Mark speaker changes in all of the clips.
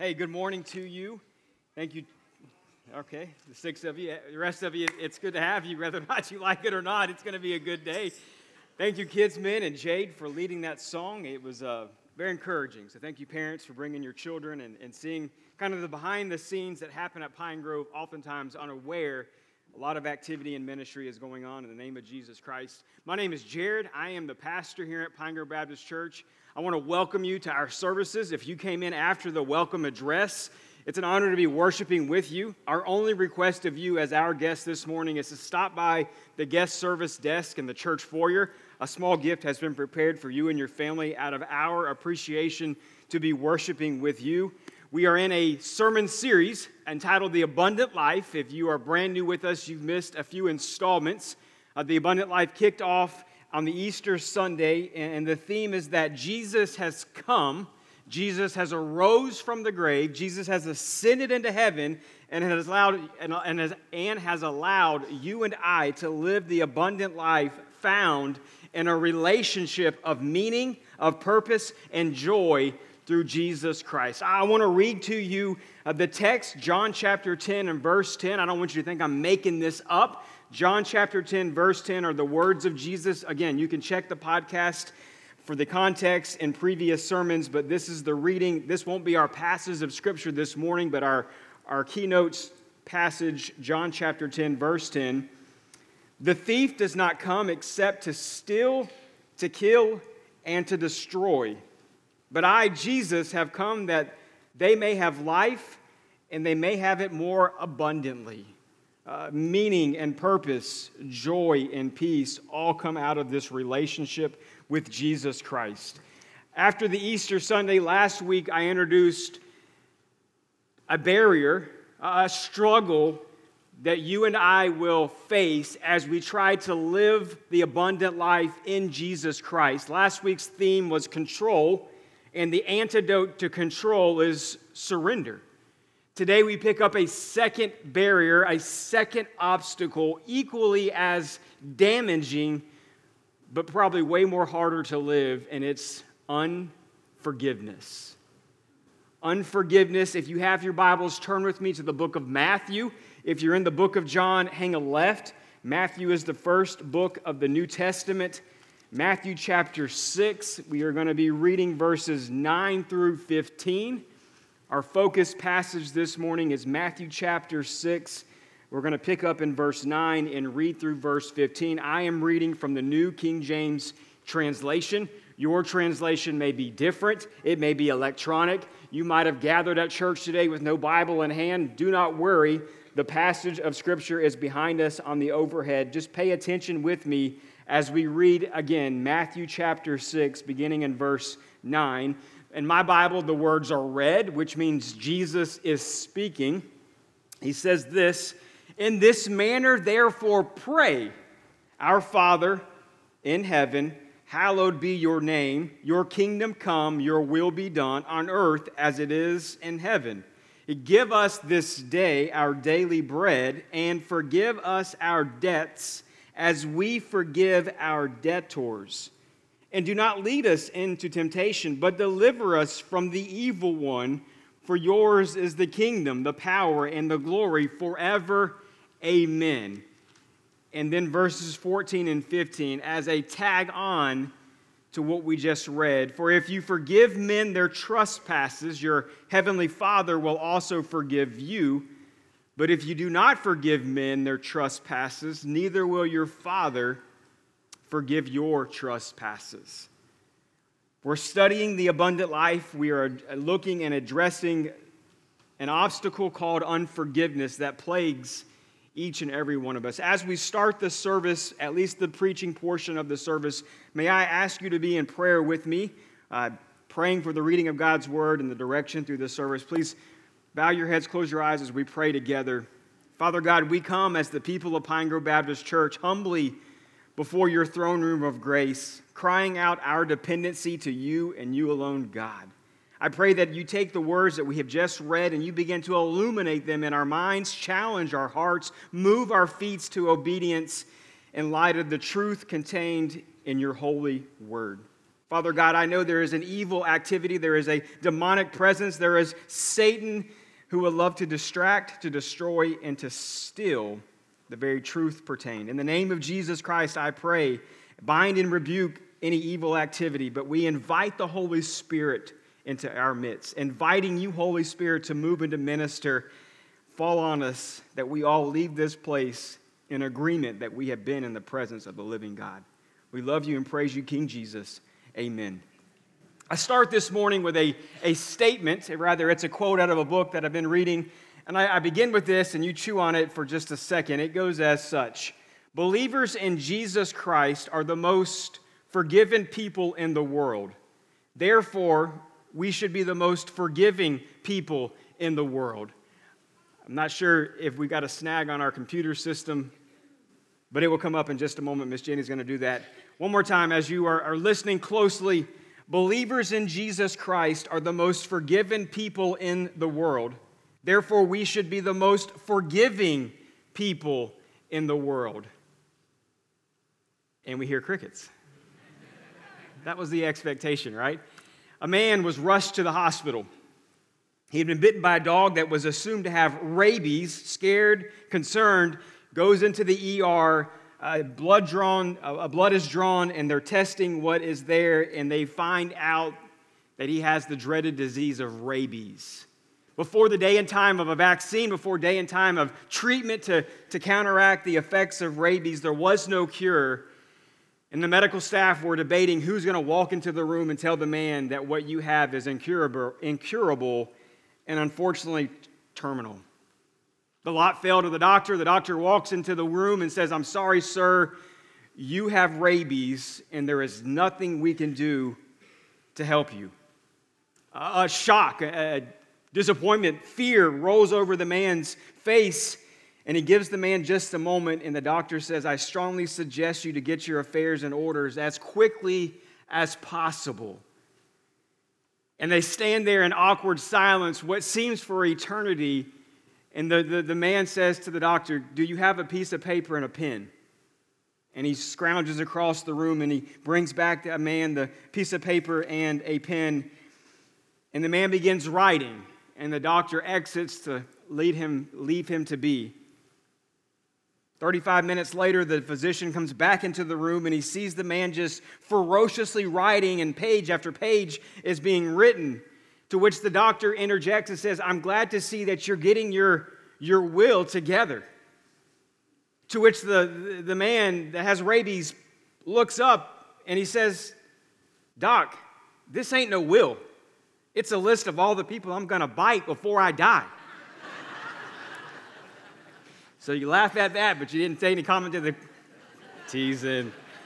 Speaker 1: Hey, good morning to you. Thank you. Okay, the six of you. The rest of you, it's good to have you, whether or not you like it or not. It's going to be a good day. Thank you, Kids Men and Jade, for leading that song. It was very encouraging. So thank you, parents, for bringing your children and seeing kind of the behind the scenes that happen at Pine Grove, oftentimes unaware. A lot of activity and ministry is going on in the name of Jesus Christ. My name is Jared. I am the pastor here at Pine Grove Baptist Church. I want to welcome you to our services. If you came in after the welcome address, it's an honor to be worshiping with you. Our only request of you as our guest this morning is to stop by the guest service desk in the church foyer. A small gift has been prepared for you and your family out of our appreciation to be worshiping with you. We are in a sermon series entitled The Abundant Life. If you are brand new with us, you've missed a few installments. The Abundant Life kicked off on the Easter Sunday, and the theme is that Jesus has come, Jesus has arose from the grave, Jesus has ascended into heaven, and has allowed you and I to live the abundant life found in a relationship of meaning, of purpose, and joy through Jesus Christ. I want to read to you the text, John chapter 10 and verse 10. I don't want you to think I'm making this up. John chapter 10, verse 10 are the words of Jesus. Again, you can check the podcast for the context in previous sermons, but this is the reading. This won't be our passage of Scripture this morning, but our keynotes passage, John chapter 10, verse 10. The thief does not come except to steal, to kill, and to destroy. But I, Jesus, have come that they may have life, and they may have it more abundantly. Meaning and purpose, joy and peace all come out of this relationship with Jesus Christ. After the Easter Sunday last week, I introduced a barrier, a struggle that you and I will face as we try to live the abundant life in Jesus Christ. Last week's theme was control, and the antidote to control is surrender. Today we pick up a second barrier, a second obstacle, equally as damaging, but probably way more harder to live, and it's unforgiveness. Unforgiveness. If you have your Bibles, turn with me to the book of Matthew. If you're in the book of John, hang a left. Matthew is the first book of the New Testament. Matthew chapter 6, we are going to be reading verses 9 through 15. Our focus passage this morning is Matthew chapter 6. We're going to pick up in verse 9 and read through verse 15. I am reading from the New King James translation. Your translation may be different. It may be electronic. You might have gathered at church today with no Bible in hand. Do not worry. The passage of Scripture is behind us on the overhead. Just pay attention with me as we read again Matthew chapter 6, beginning in verse 9. In my Bible, the words are red, which means Jesus is speaking. He says this, "In this manner, therefore, pray, Our Father in heaven, hallowed be your name. Your kingdom come, your will be done on earth as it is in heaven. Give us this day our daily bread, and forgive us our debts as we forgive our debtors. And do not lead us into temptation, but deliver us from the evil one. For yours is the kingdom, the power, and the glory forever. Amen." And then verses 14 and 15 as a tag on to what we just read. "For if you forgive men their trespasses, your heavenly Father will also forgive you. But if you do not forgive men their trespasses, neither will your Father forgive your trespasses." We're studying the abundant life. We are looking and addressing an obstacle called unforgiveness that plagues each and every one of us. As we start the service, at least the preaching portion of the service, may I ask you to be in prayer with me, praying for the reading of God's word and the direction through the service. Please bow your heads, close your eyes as we pray together. Father God, we come as the people of Pine Grove Baptist Church humbly before your throne room of grace, crying out our dependency to you and you alone, God. I pray that you take the words that we have just read and you begin to illuminate them in our minds, challenge our hearts, move our feet to obedience in light of the truth contained in your holy word. Father God, I know there is an evil activity, there is a demonic presence, there is Satan who would love to distract, to destroy, and to steal the very truth pertained. In the name of Jesus Christ, I pray, bind and rebuke any evil activity, but we invite the Holy Spirit into our midst, inviting you, Holy Spirit, to move and to minister. Fall on us, that we all leave this place in agreement that we have been in the presence of the living God. We love you and praise you, King Jesus. Amen. I start this morning with a statement, rather it's a quote out of a book that I've been reading, and I begin with this, and you chew on it for just a second. It goes as such: believers in Jesus Christ are the most forgiven people in the world. Therefore, we should be the most forgiving people in the world. I'm not sure if we got a snag on our computer system, but it will come up in just a moment. Miss Jenny's going to do that. One more time, as you are listening closely, believers in Jesus Christ are the most forgiven people in the world. Therefore, we should be the most forgiving people in the world. And we hear crickets. That was the expectation, right? A man was rushed to the hospital. He had been bitten by a dog that was assumed to have rabies. Scared, concerned, goes into the ER. Blood is drawn, and they're testing what is there, and they find out that he has the dreaded disease of rabies. Before the day and time of a vaccine, before day and time of treatment to counteract the effects of rabies, there was no cure. And the medical staff were debating who's going to walk into the room and tell the man that what you have is incurable and unfortunately terminal. The lot fell to the doctor. The doctor walks into the room and says, "I'm sorry, sir, you have rabies, and there is nothing we can do to help you." A shock, a disappointment, fear rolls over the man's face, and he gives the man just a moment, and the doctor says, "I strongly suggest you to get your affairs in order as quickly as possible." And they stand there in awkward silence, what seems for eternity, and the man says to the doctor, "Do you have a piece of paper and a pen?" And he scrounges across the room, and he brings back the man the piece of paper and a pen, and the man begins writing, and the doctor exits to leave him to be. 35 minutes later, the physician comes back into the room, and he sees the man just ferociously writing, and page after page is being written, to which the doctor interjects and says, "I'm glad to see that you're getting your will together." To which the man that has rabies looks up, and he says, "Doc, this ain't no will. It's a list of all the people I'm going to bite before I die." So you laugh at that, but you didn't say any comment to the teasing.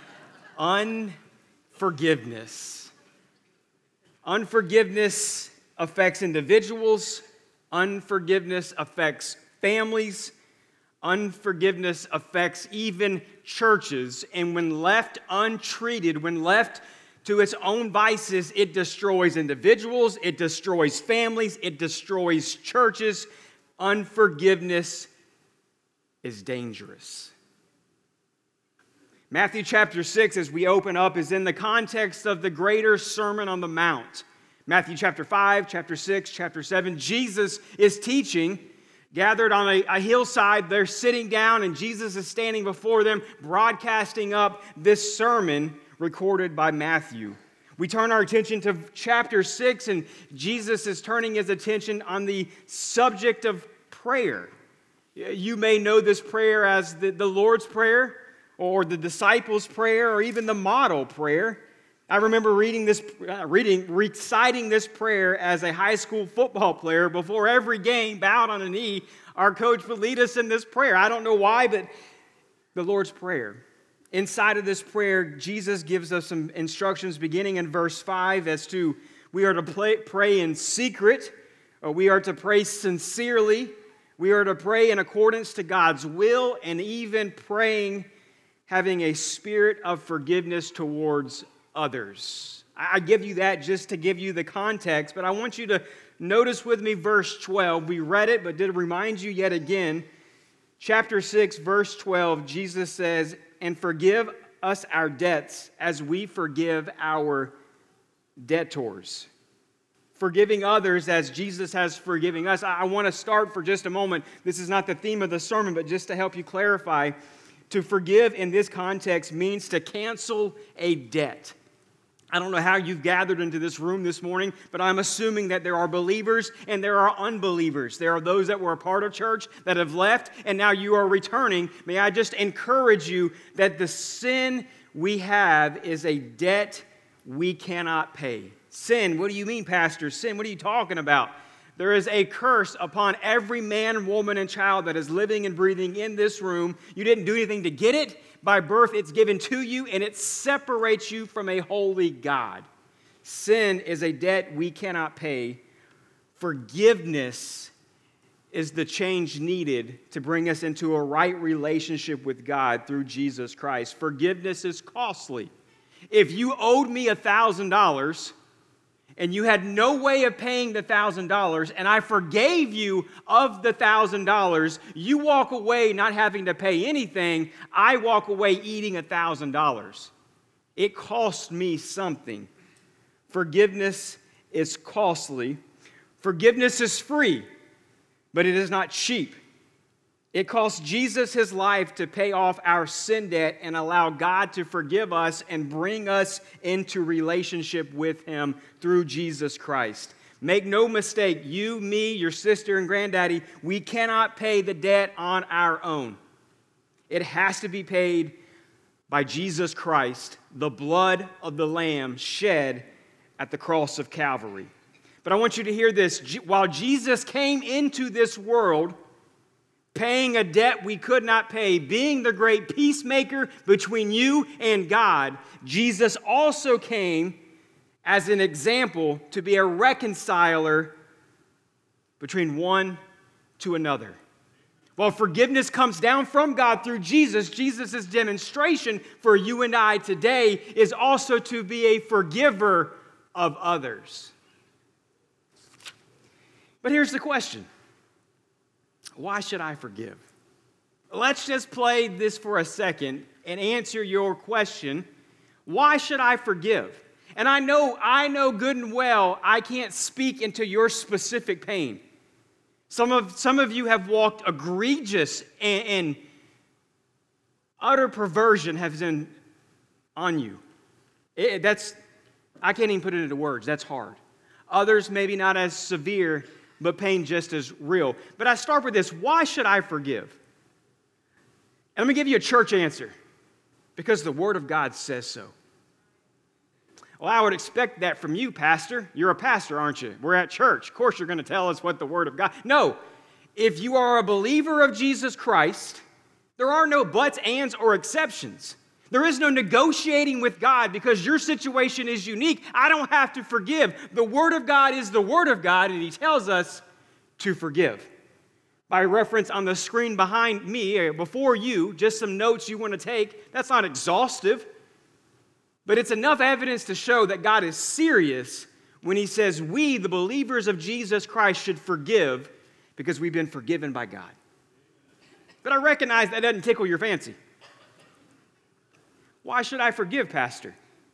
Speaker 1: Unforgiveness. Unforgiveness affects individuals. Unforgiveness affects families. Unforgiveness affects even churches. And when left untreated, when left to its own vices, it destroys individuals, it destroys families, it destroys churches. Unforgiveness is dangerous. Matthew chapter 6, as we open up, is in the context of the greater Sermon on the Mount. Matthew chapter 5, chapter 6, chapter 7, Jesus is teaching, gathered on a hillside. They're sitting down, and Jesus is standing before them, broadcasting up this sermon recorded by Matthew. We turn our attention to chapter 6, and Jesus is turning his attention on the subject of prayer. You may know this prayer as the Lord's Prayer, or the disciples' prayer, or even the model prayer. I remember reciting this prayer as a high school football player. Before every game, bowed on a knee, our coach would lead us in this prayer. I don't know why, but the Lord's Prayer. Inside of this prayer, Jesus gives us some instructions beginning in verse 5 as to we are to pray in secret, or we are to pray sincerely, we are to pray in accordance to God's will, and even praying having a spirit of forgiveness towards others. I give you that just to give you the context, but I want you to notice with me verse 12. We read it, but did remind you yet again. Chapter 6, verse 12, Jesus says, "And forgive us our debts as we forgive our debtors. Forgiving others as Jesus has forgiven us. I want to start for just a moment. This is not the theme of the sermon, but just to help you clarify, to forgive in this context means to cancel a debt. I don't know how you've gathered into this room this morning, but I'm assuming that there are believers and there are unbelievers. There are those that were a part of church that have left, and now you are returning. May I just encourage you that the sin we have is a debt we cannot pay. Sin, what do you mean, Pastor? Sin, what are you talking about? There is a curse upon every man, woman, and child that is living and breathing in this room. You didn't do anything to get it. By birth, it's given to you, and it separates you from a holy God. Sin is a debt we cannot pay. Forgiveness is the change needed to bring us into a right relationship with God through Jesus Christ. Forgiveness is costly. If you owed me $1,000, and you had no way of paying the $1,000, and I forgave you of the $1,000, you walk away not having to pay anything. I walk away eating $1,000. It cost me something. Forgiveness is costly. Forgiveness is free, but it is not cheap. It cost Jesus his life to pay off our sin debt and allow God to forgive us and bring us into relationship with him through Jesus Christ. Make no mistake, you, me, your sister, and granddaddy, we cannot pay the debt on our own. It has to be paid by Jesus Christ, the blood of the Lamb shed at the cross of Calvary. But I want you to hear this. While Jesus came into this world, paying a debt we could not pay, being the great peacemaker between you and God, Jesus also came as an example to be a reconciler between one to another. While forgiveness comes down from God through Jesus, Jesus' demonstration for you and I today is also to be a forgiver of others. But here's the question. Why should I forgive? Let's just play this for a second and answer your question. Why should I forgive? And I know good and well I can't speak into your specific pain. Some of you have walked egregious and utter perversion has been on you. I can't even put it into words. That's hard. Others maybe not as severe, but pain just as real. But I start with this. Why should I forgive? And I'm going to give you a church answer. Because the Word of God says so. Well, I would expect that from you, Pastor. You're a pastor, aren't you? We're at church. Of course you're going to tell us what the Word of God... No. If you are a believer of Jesus Christ, there are no buts, ands, or exceptions. There is no negotiating with God because your situation is unique. I don't have to forgive. The Word of God is the Word of God, and He tells us to forgive. By reference on the screen behind me, before you, just some notes you want to take. That's not exhaustive, but it's enough evidence to show that God is serious when He says we, the believers of Jesus Christ, should forgive because we've been forgiven by God. But I recognize that doesn't tickle your fancy. Why should I forgive, Pastor?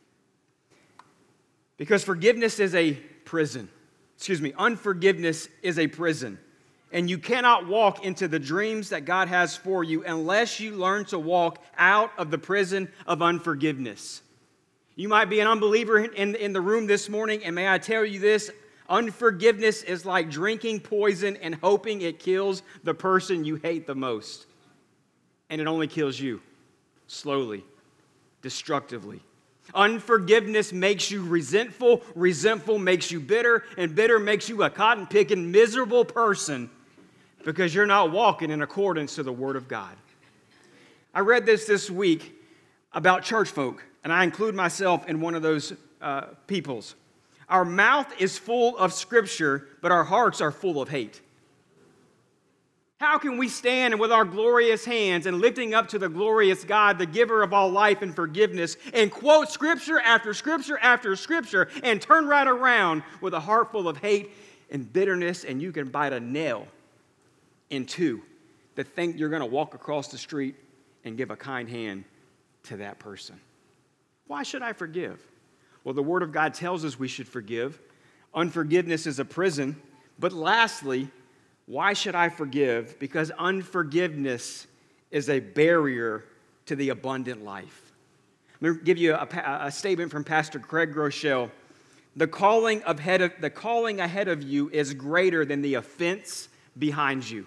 Speaker 1: Because forgiveness is a prison. Unforgiveness is a prison. And you cannot walk into the dreams that God has for you unless you learn to walk out of the prison of unforgiveness. You might be an unbeliever in the room this morning, and may I tell you this, unforgiveness is like drinking poison and hoping it kills the person you hate the most. And it only kills you, slowly, destructively. Unforgiveness makes you resentful, resentful makes you bitter, and bitter makes you a cotton-picking, miserable person because you're not walking in accordance to the Word of God. I read this week about church folk, and I include myself in one of those peoples. Our mouth is full of Scripture, but our hearts are full of hate. How can we stand with our glorious hands and lifting up to the glorious God, the giver of all life and forgiveness, and quote Scripture after Scripture after Scripture and turn right around with a heart full of hate and bitterness, and you can bite a nail in two to think you're going to walk across the street and give a kind hand to that person? Why should I forgive? Well, the Word of God tells us we should forgive. Unforgiveness is a prison. But lastly, why should I forgive? Because unforgiveness is a barrier to the abundant life. Let me give you a statement from Pastor Craig Groeschel. The calling ahead of you is greater than the offense behind you.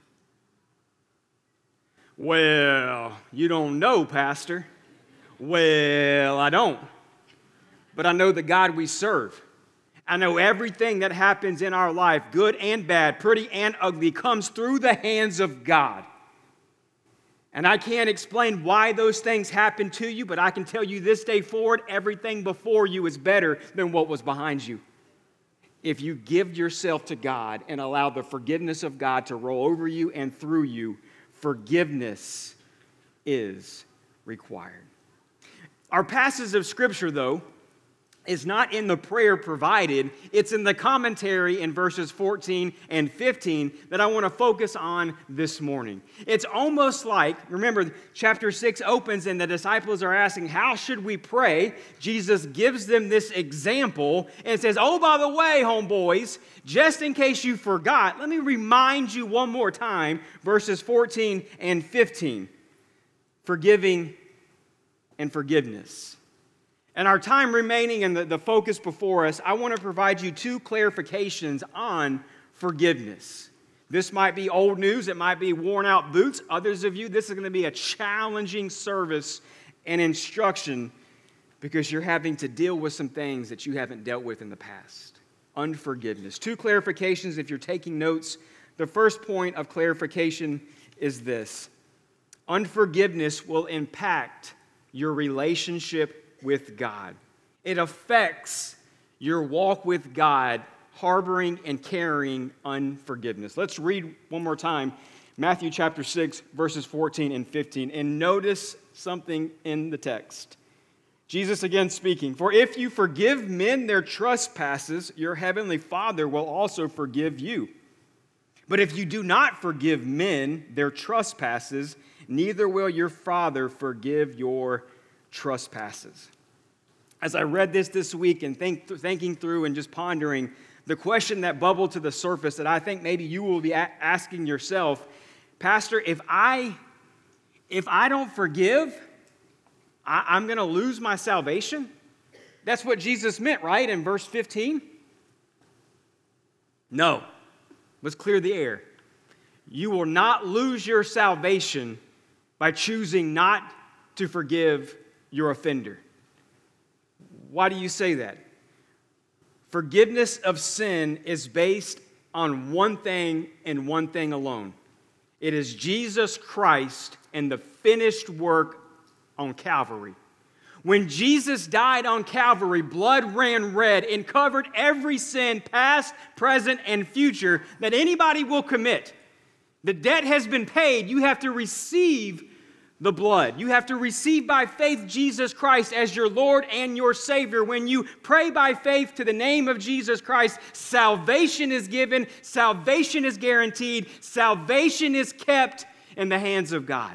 Speaker 1: Well, you don't know, Pastor. Well, I don't. But I know the God we serve. I know everything that happens in our life, good and bad, pretty and ugly, comes through the hands of God. And I can't explain why those things happen to you, but I can tell you this day forward, everything before you is better than what was behind you. If you give yourself to God and allow the forgiveness of God to roll over you and through you, forgiveness is required. Our passage of Scripture, though, is not in the prayer provided. It's in the commentary in verses 14 and 15 that I want to focus on this morning. It's almost like, remember, chapter 6 opens and the disciples are asking, how should we pray? Jesus gives them this example and says, oh, by the way, homeboys, just in case you forgot, let me remind you one more time, verses 14 and 15, forgiving and forgiveness. And our time remaining and the focus before us, I want to provide you two clarifications on forgiveness. This might be old news. It might be worn out boots. Others of you, this is going to be a challenging service and instruction because you're having to deal with some things that you haven't dealt with in the past. Unforgiveness. Two clarifications if you're taking notes. The first point of clarification is this. Unforgiveness will impact your relationship with God. It affects your walk with God, harboring and carrying unforgiveness. Let's read one more time, Matthew chapter 6, verses 14 and 15, and notice something in the text. Jesus again speaking, "For if you forgive men their trespasses, your heavenly Father will also forgive you. But if you do not forgive men their trespasses, neither will your Father forgive your trespasses." As I read this week and thinking through and just pondering, the question that bubbled to the surface that I think maybe you will be asking yourself, Pastor, if I don't forgive, I'm going to lose my salvation? That's what Jesus meant, right, in verse 15? No. Let's clear the air. You will not lose your salvation by choosing not to forgive your offender. Why do you say that? Forgiveness of sin is based on one thing and one thing alone. It is Jesus Christ and the finished work on Calvary. When Jesus died on Calvary, blood ran red and covered every sin, past, present, and future, that anybody will commit. The debt has been paid. You have to receive the blood. You have to receive by faith Jesus Christ as your Lord and your Savior. When you pray by faith to the name of Jesus Christ, salvation is given, salvation is guaranteed, salvation is kept in the hands of God.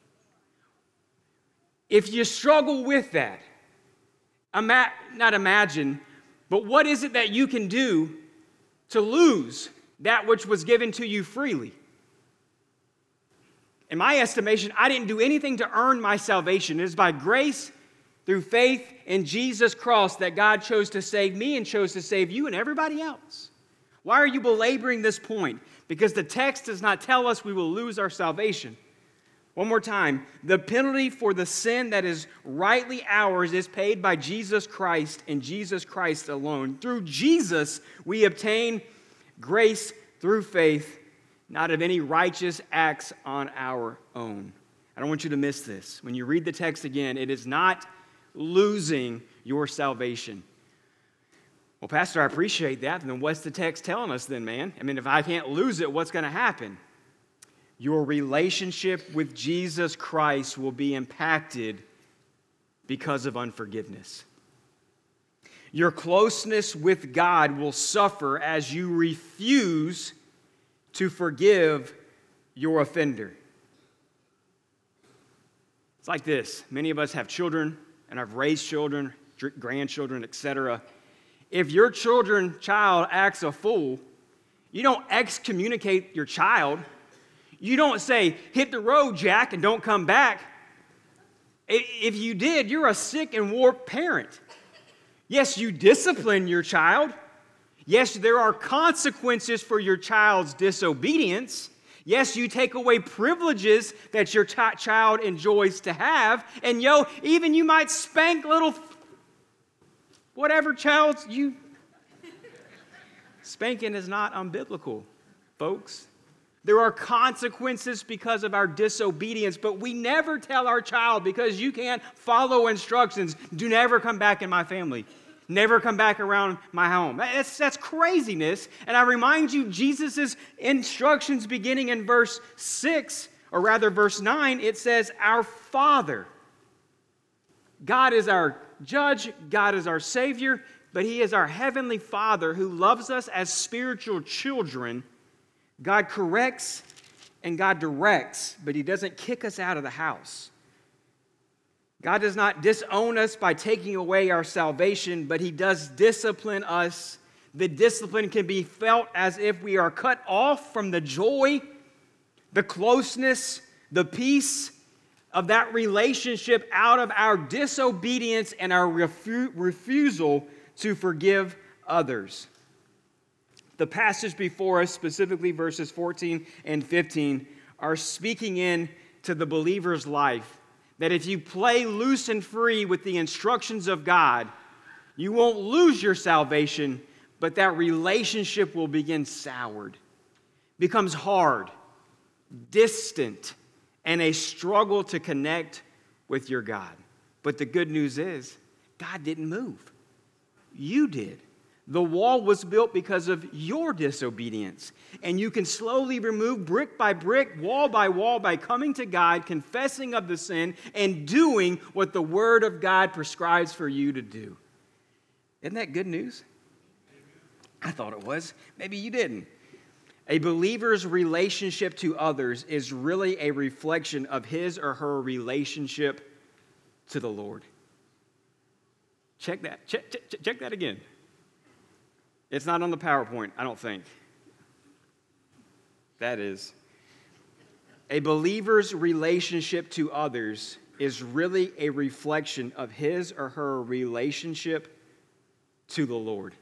Speaker 1: If you struggle with that, not imagine, but what is it that you can do to lose that which was given to you freely? In my estimation, I didn't do anything to earn my salvation. It is by grace through faith in Jesus' cross that God chose to save me and chose to save you and everybody else. Why are you belaboring this point? Because the text does not tell us we will lose our salvation. One more time. The penalty for the sin that is rightly ours is paid by Jesus Christ and Jesus Christ alone. Through Jesus, we obtain grace through faith, not of any righteous acts on our own. I don't want you to miss this. When you read the text again, it is not losing your salvation. Well, Pastor, I appreciate that. And then what's the text telling us then, man? I mean, if I can't lose it, what's going to happen? Your relationship with Jesus Christ will be impacted because of unforgiveness. Your closeness with God will suffer as you refuse to forgive your offender. It's like this. Many of us have children, and I've raised children, grandchildren, etc. If your child acts a fool, you don't excommunicate your child. You don't say, hit the road, Jack, and don't come back. If you did, you're a sick and warped parent. Yes, you discipline your child. Yes, there are consequences for your child's disobedience. Yes, you take away privileges that your child enjoys to have. And even you might spank little whatever child's you. Spanking is not unbiblical, folks. There are consequences because of our disobedience, but we never tell our child, because you can't follow instructions, do never come back in my family. Never come back around my home. That's craziness. And I remind you, Jesus' instructions beginning in verse 6, or rather verse 9, it says, our Father. God is our judge, God is our Savior, but He is our Heavenly Father who loves us as spiritual children. God corrects and God directs, but He doesn't kick us out of the house. God does not disown us by taking away our salvation, but He does discipline us. The discipline can be felt as if we are cut off from the joy, the closeness, the peace of that relationship out of our disobedience and our refusal to forgive others. The passage before us, specifically verses 14 and 15, are speaking into the believer's life that if you play loose and free with the instructions of God, you won't lose your salvation, but that relationship will begin soured, becomes hard, distant, and a struggle to connect with your God. But the good news is, God didn't move. You did. The wall was built because of your disobedience. And you can slowly remove brick by brick, wall by wall, by coming to God, confessing of the sin, and doing what the Word of God prescribes for you to do. Isn't that good news? I thought it was. Maybe you didn't. A believer's relationship to others is really a reflection of his or her relationship to the Lord. Check that. Check that again. It's not on the PowerPoint, I don't think. That is. A believer's relationship to others is really a reflection of his or her relationship to the Lord.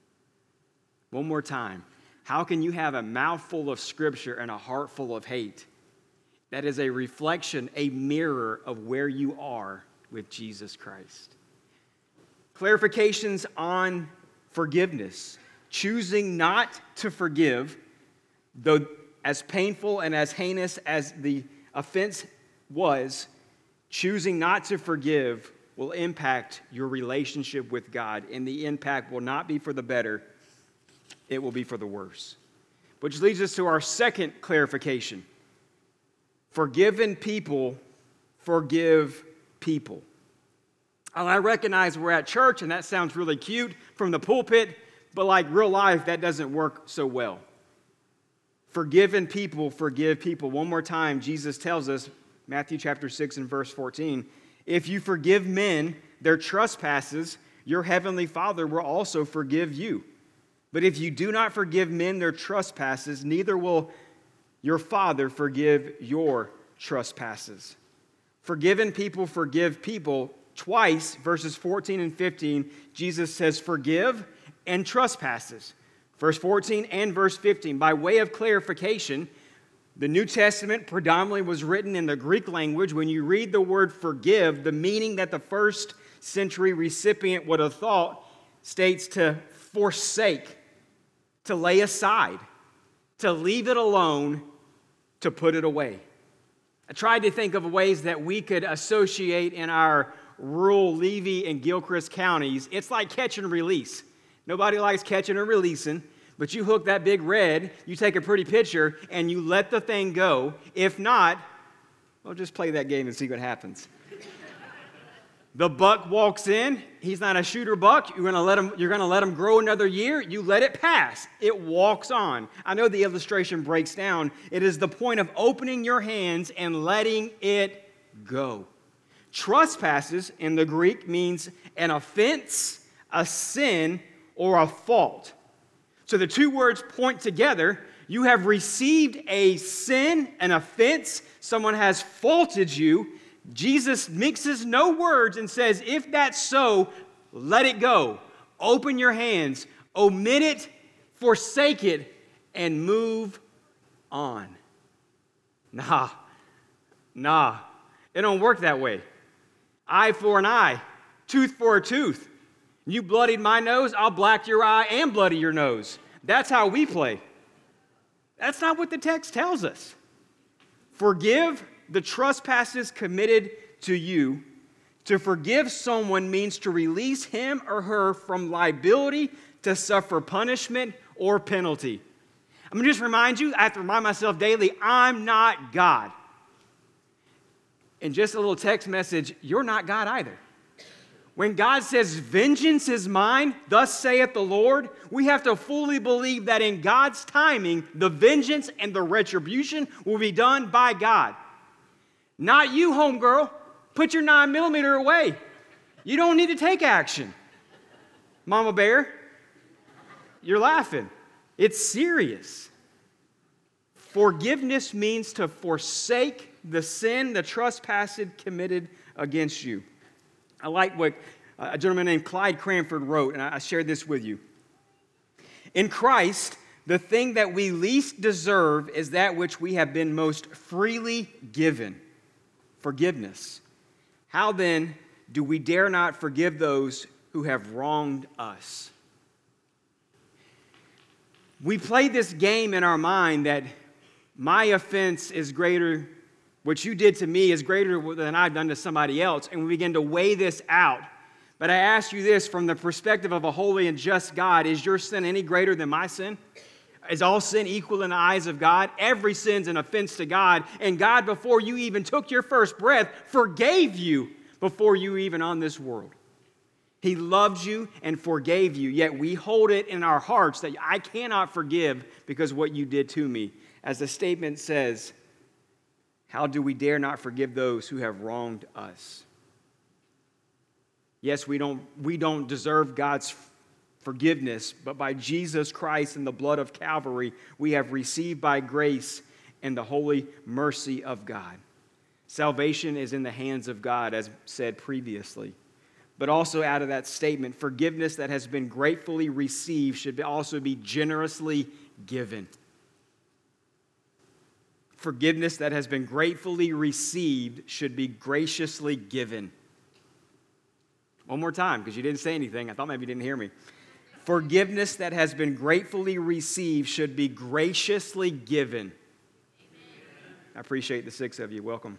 Speaker 1: One more time. How can you have a mouthful of Scripture and a heart full of hate? That is a reflection, a mirror of where you are with Jesus Christ. Clarifications on forgiveness. Choosing not to forgive, though as painful and as heinous as the offense was, choosing not to forgive will impact your relationship with God, and the impact will not be for the better, it will be for the worse. Which leads us to our second clarification. Forgiven people forgive people. I recognize we're at church, and that sounds really cute from the pulpit, but like real life, that doesn't work so well. Forgiven people forgive people. One more time, Jesus tells us, Matthew chapter 6 and verse 14, if you forgive men their trespasses, your heavenly Father will also forgive you. But if you do not forgive men their trespasses, neither will your Father forgive your trespasses. Forgiven people forgive people. Twice, verses 14 and 15, Jesus says forgive and trespasses. Verse 14 and verse 15. By way of clarification, the New Testament predominantly was written in the Greek language. When you read the word forgive, the meaning that the first century recipient would have thought states to forsake, to lay aside, to leave it alone, to put it away. I tried to think of ways that we could associate in our rural Levy and Gilchrist counties. It's like catch and release. Nobody likes catching or releasing, but you hook that big red, you take a pretty picture, and you let the thing go. If not, well, just play that game and see what happens. The buck walks in. He's not a shooter buck. You're going to let him grow another year. You let it pass. It walks on. I know the illustration breaks down. It is the point of opening your hands and letting it go. Trespasses in the Greek means an offense, a sin, or a fault. So the two words point together. You have received a sin, an offense. Someone has faulted you. Jesus mixes no words and says, if that's so, let it go. Open your hands, omit it, forsake it, and move on. Nah. It don't work that way. Eye for an eye, tooth for a tooth. You bloodied my nose, I'll black your eye and bloody your nose. That's how we play. That's not what the text tells us. Forgive the trespasses committed to you. To forgive someone means to release him or her from liability to suffer punishment or penalty. I'm going to just remind you, I have to remind myself daily, I'm not God. And just a little text message, you're not God either. When God says, vengeance is mine, thus saith the Lord, we have to fully believe that in God's timing, the vengeance and the retribution will be done by God. Not you, homegirl. Put your 9mm away. You don't need to take action. Mama Bear, you're laughing. It's serious. Forgiveness means to forsake the sin, the trespass committed against you. I like what a gentleman named Clyde Cranford wrote, and I shared this with you. In Christ, the thing that we least deserve is that which we have been most freely given, forgiveness. How then do we dare not forgive those who have wronged us? We play this game in our mind that my offense is greater, what you did to me is greater than I've done to somebody else, and we begin to weigh this out. But I ask you this from the perspective of a holy and just God, is your sin any greater than my sin? Is all sin equal in the eyes of God? Every sin's an offense to God, and God, before you even took your first breath, forgave you before you were even on this world. He loved you and forgave you, yet we hold it in our hearts that I cannot forgive because of what you did to me. As the statement says, how do we dare not forgive those who have wronged us? Yes, we don't deserve God's forgiveness, but by Jesus Christ and the blood of Calvary, we have received by grace and the holy mercy of God. Salvation is in the hands of God, as said previously. But also out of that statement, forgiveness that has been gratefully received should also be generously given. Forgiveness that has been gratefully received should be graciously given. One more time, because you didn't say anything. I thought maybe you didn't hear me. Forgiveness that has been gratefully received should be graciously given. Amen. I appreciate the 6 of you. Welcome.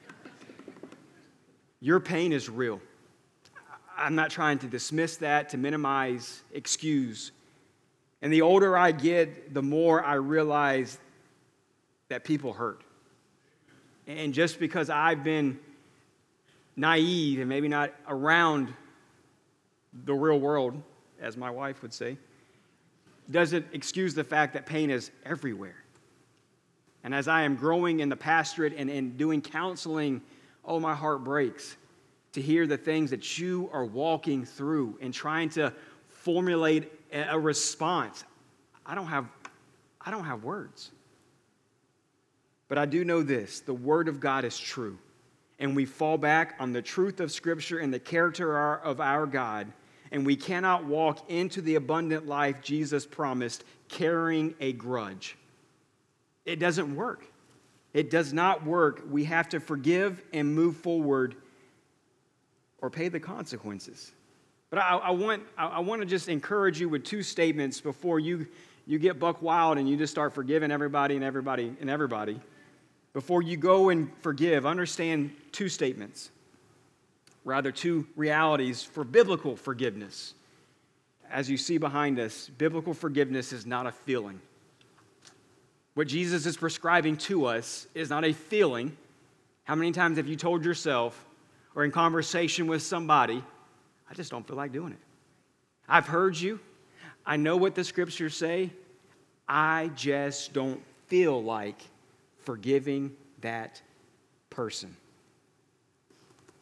Speaker 1: Your pain is real. I'm not trying to dismiss that, to minimize, excuse. And the older I get, the more I realize that people hurt. And just because I've been naive and maybe not around the real world, as my wife would say, doesn't excuse the fact that pain is everywhere. And as I am growing in the pastorate and doing counseling, oh, my heart breaks to hear the things that you are walking through and trying to formulate a response. I don't have words. But I do know this, the Word of God is true. And we fall back on the truth of Scripture and the character of our God. And we cannot walk into the abundant life Jesus promised carrying a grudge. It doesn't work. It does not work. We have to forgive and move forward or pay the consequences. But I want to just encourage you with 2 statements before you get buck wild and you just start forgiving everybody and everybody and everybody. Before you go and forgive, understand 2 statements. Rather, 2 realities for biblical forgiveness. As you see behind us, biblical forgiveness is not a feeling. What Jesus is prescribing to us is not a feeling. How many times have you told yourself or in conversation with somebody, I just don't feel like doing it. I've heard you. I know what the Scriptures say. I just don't feel like forgiving that person.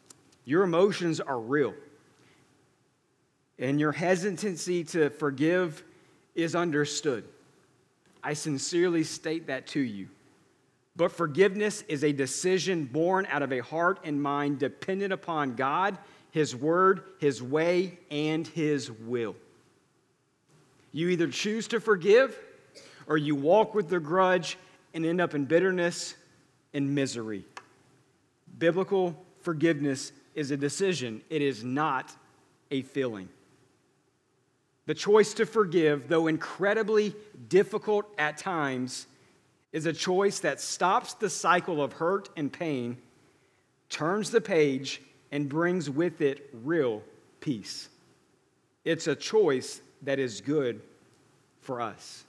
Speaker 1: Your emotions are real. And your hesitancy to forgive is understood. I sincerely state that to you. But forgiveness is a decision born out of a heart and mind dependent upon God, His Word, His way, and His will. You either choose to forgive or you walk with the grudge and end up in bitterness and misery. Biblical forgiveness is a decision. It is not a feeling. The choice to forgive, though incredibly difficult at times, is a choice that stops the cycle of hurt and pain, turns the page, and brings with it real peace. It's a choice that is good for us.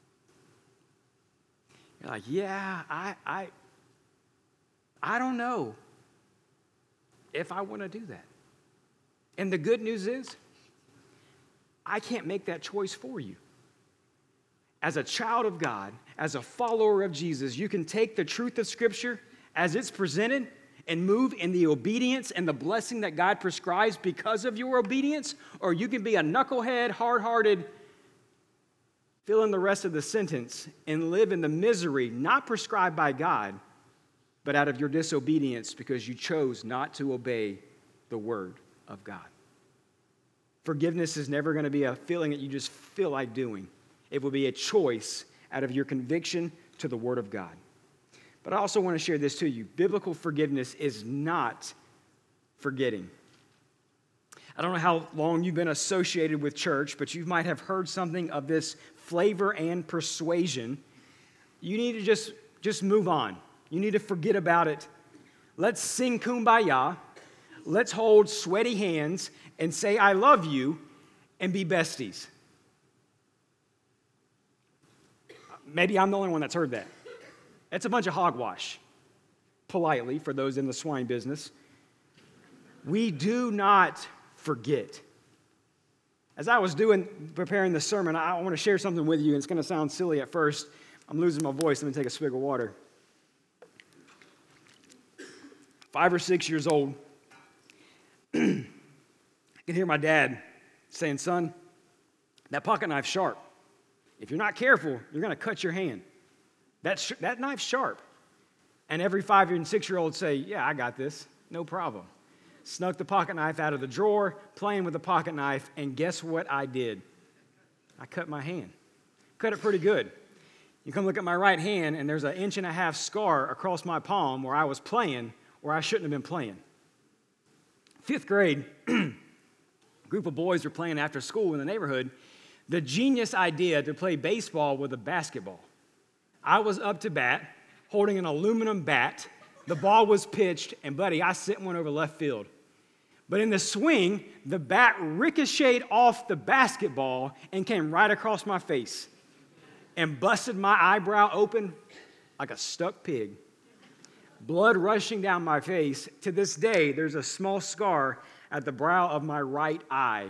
Speaker 1: You're like, yeah, I don't know if I want to do that. And the good news is, I can't make that choice for you. As a child of God, as a follower of Jesus, you can take the truth of Scripture as it's presented and move in the obedience and the blessing that God prescribes because of your obedience, or you can be a knucklehead, hard-hearted, fill in the rest of the sentence, and live in the misery not prescribed by God, but out of your disobedience because you chose not to obey the Word of God. Forgiveness is never going to be a feeling that you just feel like doing. It will be a choice out of your conviction to the Word of God. But I also want to share this to you. Biblical forgiveness is not forgetting. I don't know how long you've been associated with church, but you might have heard something of this flavor and persuasion. You need to just move on. You need to forget about it. Let's sing Kumbaya. Let's hold sweaty hands and say, I love you, and be besties. Maybe I'm the only one that's heard that. That's a bunch of hogwash, politely, for those in the swine business. We do not forget. As I was preparing the sermon, I want to share something with you, and it's going to sound silly at first. I'm losing my voice. Let me take a swig of water. 5 or 6 years old, I can hear my dad saying, son, that pocket knife's sharp. If you're not careful, you're going to cut your hand. That knife's sharp. And every 5 and 6 year old say, yeah, I got this. No problem. Snuck the pocket knife out of the drawer, playing with the pocket knife, and guess what I did? I cut my hand. Cut it pretty good. You come look at my right hand, and there's an 1.5 inch scar across my palm where I was playing where I shouldn't have been playing. 5th grade, a group of boys were playing after school in the neighborhood. The genius idea to play baseball with a basketball. I was up to bat, holding an aluminum bat. The ball was pitched, and buddy, I sent one over left field. But in the swing, the bat ricocheted off the basketball and came right across my face and busted my eyebrow open like a stuck pig. Blood rushing down my face. To this day, there's a small scar at the brow of my right eye.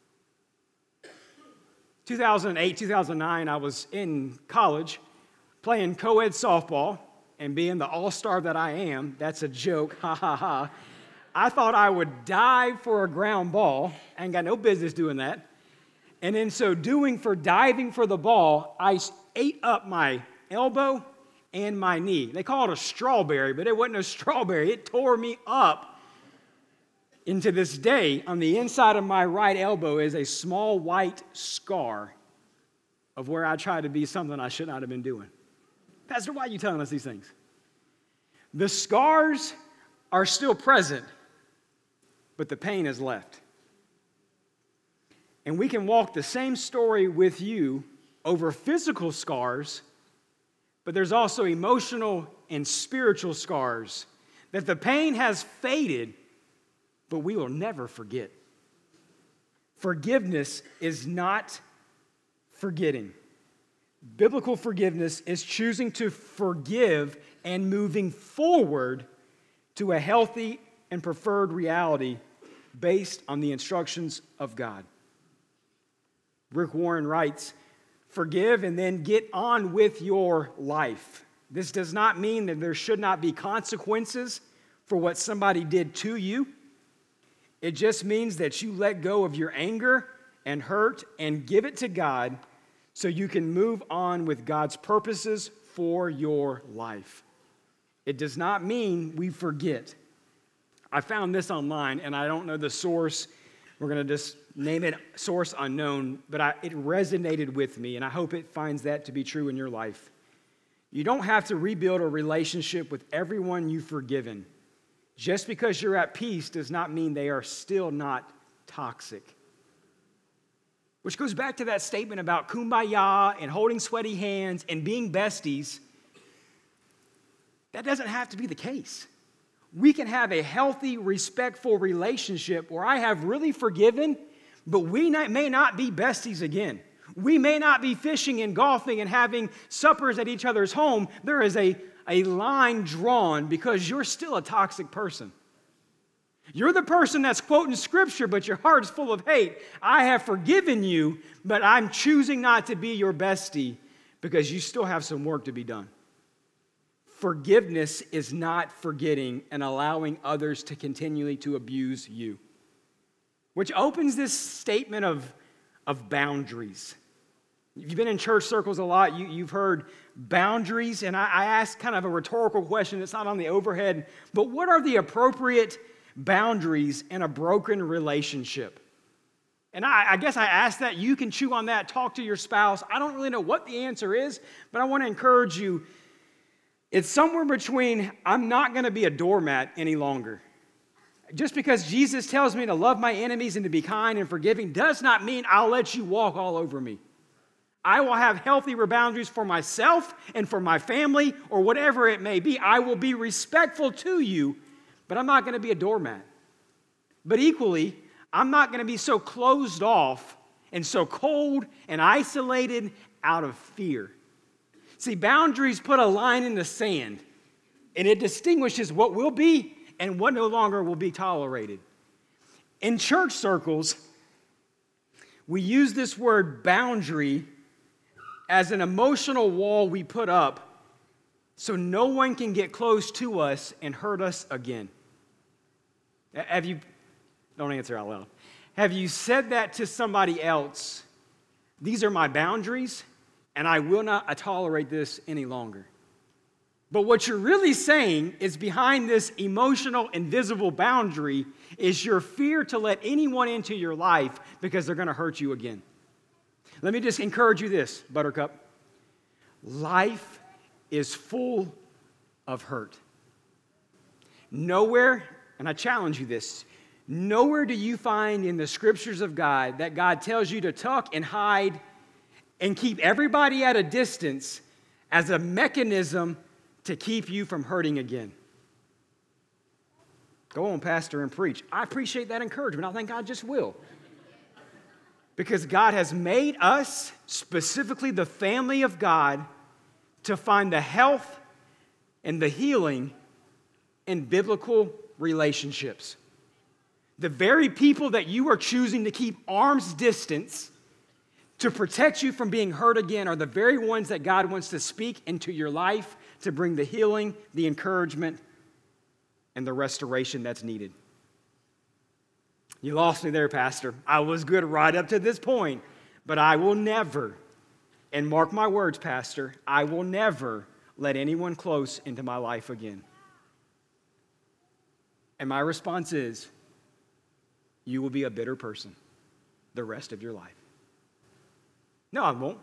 Speaker 1: 2008, 2009, I was in college playing co-ed softball, and being the all-star that I am, that's a joke, ha ha ha. I thought I would dive for a ground ball. I ain't got no business doing that. And in so doing for diving for the ball, I ate up my elbow and my knee. They call it a strawberry, but it wasn't a strawberry. It tore me up. And to this day, on the inside of my right elbow is a small white scar of where I tried to be something I should not have been doing. Pastor, why are you telling us these things? The scars are still present, but the pain has left. And we can walk the same story with you over physical scars, but there's also emotional and spiritual scars that the pain has faded, but we will never forget. Forgiveness is not forgetting. Biblical forgiveness is choosing to forgive and moving forward to a healthy and preferred reality based on the instructions of God. Rick Warren writes, forgive and then get on with your life. This does not mean that there should not be consequences for what somebody did to you. It just means that you let go of your anger and hurt and give it to God so you can move on with God's purposes for your life. It does not mean we forget. I found this online, and I don't know the source. We're going to just name it source unknown, but it resonated with me, and I hope it finds that to be true in your life. You don't have to rebuild a relationship with everyone you've forgiven. Just because you're at peace does not mean they are still not toxic. Which goes back to that statement about kumbaya and holding sweaty hands and being besties. That doesn't have to be the case. We can have a healthy, respectful relationship where I have really forgiven, but we may not be besties again. We may not be fishing and golfing and having suppers at each other's home. There is a line drawn because you're still a toxic person. You're the person that's quoting scripture, but your heart's full of hate. I have forgiven you, but I'm choosing not to be your bestie because you still have some work to be done. Forgiveness is not forgetting and allowing others to continually to abuse you. Which opens this statement of boundaries. If you've been in church circles a lot, you've heard boundaries, and I asked kind of a rhetorical question that's not on the overhead, but what are the appropriate boundaries in a broken relationship? And I guess I asked that. You can chew on that, talk to your spouse. I don't really know what the answer is, but I want to encourage you. It's somewhere between, I'm not going to be a doormat any longer. Just because Jesus tells me to love my enemies and to be kind and forgiving does not mean I'll let you walk all over me. I will have healthy boundaries for myself and for my family or whatever it may be. I will be respectful to you, but I'm not going to be a doormat. But equally, I'm not going to be so closed off and so cold and isolated out of fear. See, boundaries put a line in the sand, and it distinguishes what will be and what no longer will be tolerated. In church circles, we use this word boundary as an emotional wall we put up so no one can get close to us and hurt us again. Don't answer out loud. Have you said that to somebody else? These are my boundaries, and I will not tolerate this any longer. But what you're really saying is behind this emotional, invisible boundary is your fear to let anyone into your life because they're going to hurt you again. Let me just encourage you this, Buttercup. Life is full of hurt. Nowhere, and I challenge you this, nowhere do you find in the scriptures of God that God tells you to tuck and hide and keep everybody at a distance as a mechanism to keep you from hurting again. Go on, Pastor, and preach. I appreciate that encouragement. I think God just will. Because God has made us, specifically the family of God, to find the health and the healing in biblical relationships. The very people that you are choosing to keep arm's distance to protect you from being hurt again are the very ones that God wants to speak into your life to bring the healing, the encouragement, and the restoration that's needed. You lost me there, Pastor. I was good right up to this point, but I will never, and mark my words, Pastor, I will never let anyone close into my life again. And my response is, you will be a bitter person the rest of your life. No, I won't.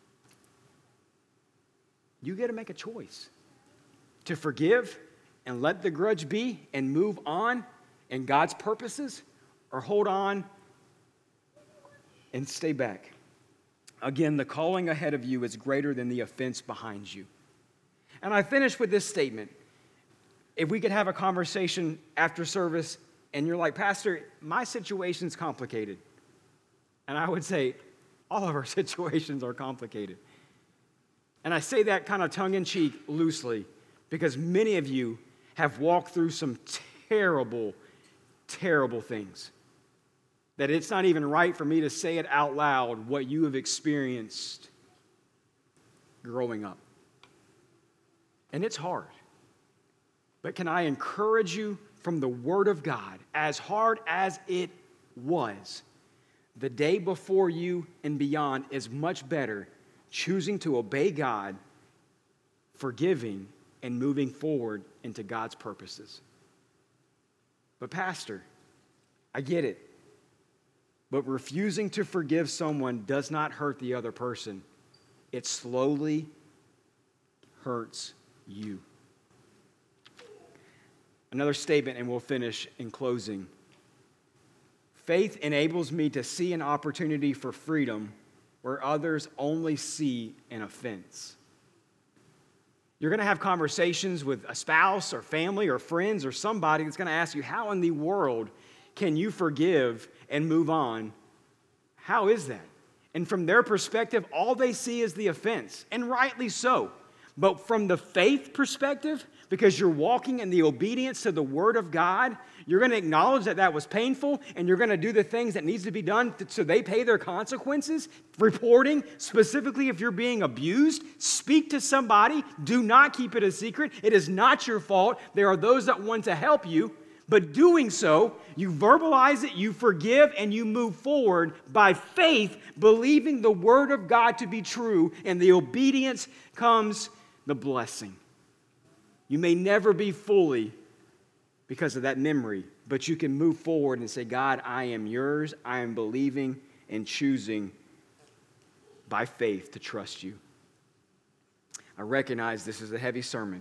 Speaker 1: You get to make a choice to forgive and let the grudge be and move on in God's purposes, or hold on and stay back. Again, the calling ahead of you is greater than the offense behind you. And I finish with this statement. If we could have a conversation after service and you're like, Pastor, my situation's complicated. And I would say, all of our situations are complicated. And I say that kind of tongue-in-cheek, loosely, because many of you have walked through some terrible, terrible things. That it's not even right for me to say it out loud, what you have experienced growing up. And it's hard. But can I encourage you from the Word of God, as hard as it was, the day before you and beyond is much better choosing to obey God, forgiving, and moving forward into God's purposes. But Pastor, I get it. But refusing to forgive someone does not hurt the other person. It slowly hurts you. Another statement, and we'll finish in closing. Faith enables me to see an opportunity for freedom where others only see an offense. You're going to have conversations with a spouse or family or friends or somebody that's going to ask you, how in the world can you forgive and move on? How is that? And from their perspective, all they see is the offense, and rightly so. But from the faith perspective, because you're walking in the obedience to the Word of God, you're going to acknowledge that that was painful, and you're going to do the things that needs to be done so they pay their consequences. Reporting, specifically if you're being abused, speak to somebody. Do not keep it a secret. It is not your fault. There are those that want to help you. But doing so, you verbalize it, you forgive, and you move forward by faith, believing the Word of God to be true, and the obedience comes the blessing. You may never be fully because of that memory, but you can move forward and say, God, I am yours. I am believing and choosing by faith to trust you. I recognize this is a heavy sermon,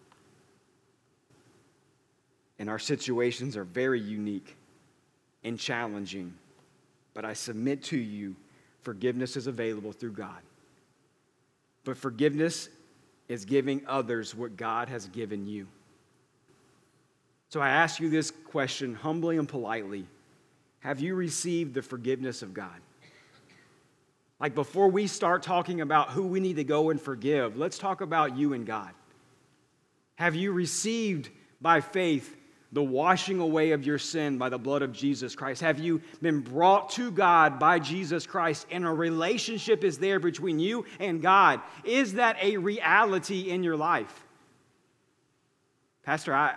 Speaker 1: and our situations are very unique and challenging, but I submit to you, forgiveness is available through God. But forgiveness is giving others what God has given you. So I ask you this question humbly and politely. Have you received the forgiveness of God? Like before we start talking about who we need to go and forgive, let's talk about you and God. Have you received by faith the washing away of your sin by the blood of Jesus Christ? Have you been brought to God by Jesus Christ, and a relationship is there between you and God? Is that a reality in your life? Pastor,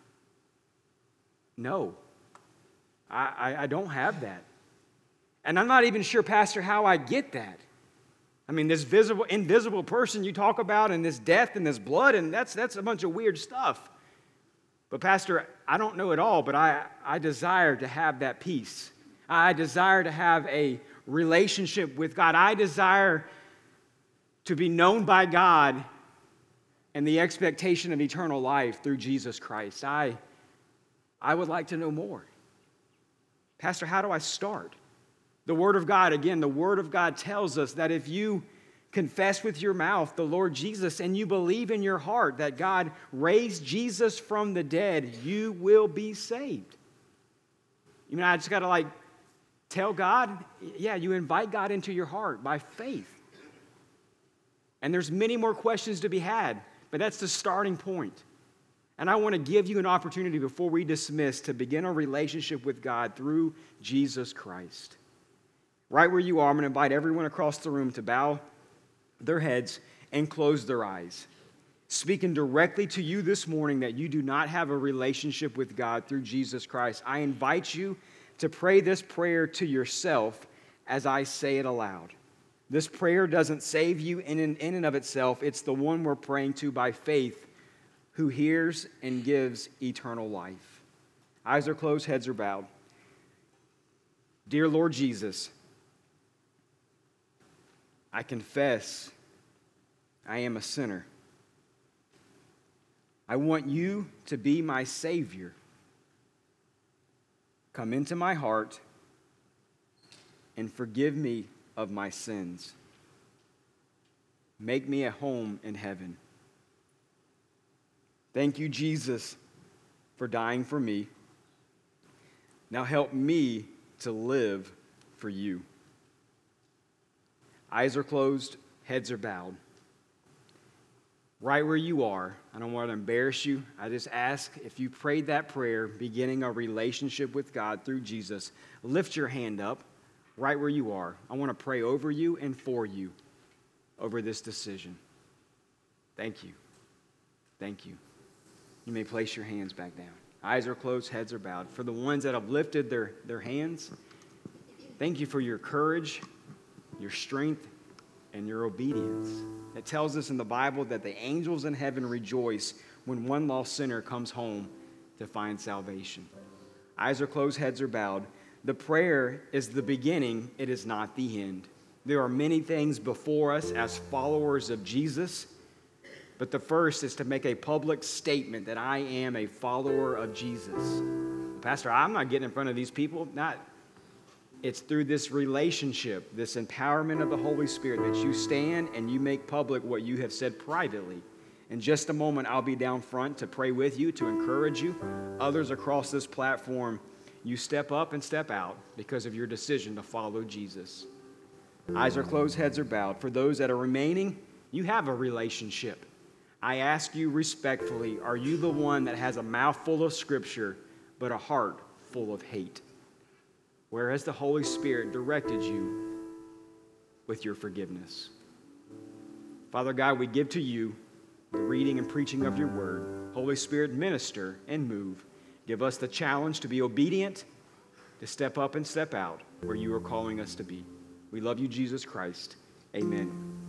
Speaker 1: no. I don't have that. And I'm not even sure, Pastor, how I get that. I mean, this invisible person you talk about, and this death and this blood, and that's a bunch of weird stuff. But Pastor, I don't know it all, but I desire to have that peace. I desire to have a relationship with God. I desire to be known by God and the expectation of eternal life through Jesus Christ. I would like to know more. Pastor, how do I start? The Word of God, again, the Word of God tells us that if you confess with your mouth the Lord Jesus and you believe in your heart that God raised Jesus from the dead, you will be saved. You mean I just got to tell God? Yeah, you invite God into your heart by faith. And there's many more questions to be had, but that's the starting point. And I want to give you an opportunity before we dismiss to begin a relationship with God through Jesus Christ. Right where you are, I'm going to invite everyone across the room to bow their heads and close their eyes. Speaking directly to you this morning that you do not have a relationship with God through Jesus Christ, I invite you to pray this prayer to yourself as I say it aloud. This prayer doesn't save you in and of itself. It's the one we're praying to by faith, who hears and gives eternal life. Eyes are closed, heads are bowed. Dear Lord Jesus, I confess I am a sinner. I want you to be my Savior. Come into my heart and forgive me of my sins. Make me a home in heaven. Thank you, Jesus, for dying for me. Now help me to live for you. Eyes are closed, heads are bowed. Right where you are, I don't want to embarrass you. I just ask if you prayed that prayer, beginning a relationship with God through Jesus, lift your hand up right where you are. I want to pray over you and for you over this decision. Thank you. Thank you. You may place your hands back down. Eyes are closed, heads are bowed. For the ones that have lifted their hands, thank you for your courage, your strength, and your obedience. It tells us in the Bible that the angels in heaven rejoice when one lost sinner comes home to find salvation. Eyes are closed, heads are bowed. The prayer is the beginning, it is not the end. There are many things before us as followers of Jesus, but the first is to make a public statement that I am a follower of Jesus. Pastor, I'm not getting in front of these people. It's through this relationship, this empowerment of the Holy Spirit, that you stand and you make public what you have said privately. In just a moment, I'll be down front to pray with you, to encourage you. Others across this platform, you step up and step out because of your decision to follow Jesus. Eyes are closed, heads are bowed. For those that are remaining, you have a relationship. I ask you respectfully, are you the one that has a mouth full of Scripture, but a heart full of hate? Where has the Holy Spirit directed you with your forgiveness? Father God, we give to you the reading and preaching of your word. Holy Spirit, minister and move. Give us the challenge to be obedient, to step up and step out where you are calling us to be. We love you, Jesus Christ. Amen.